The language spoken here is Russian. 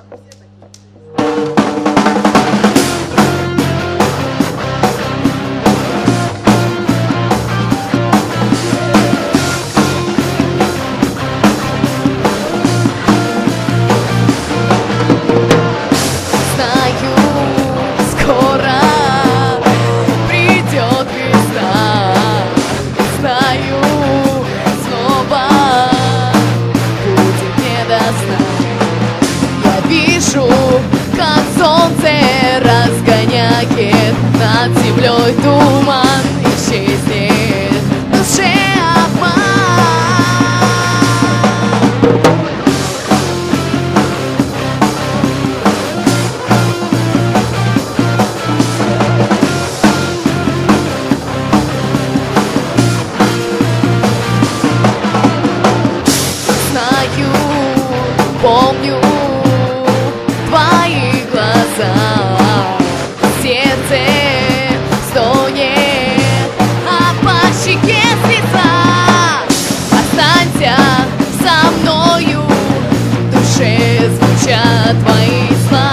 Как солнце разгоняет над землей туман, исчезнет в душе обман. Знаю, помню твои глаза, сердце стонет, а по щеке слеза. Останься со мною, в душе звучат твои слова.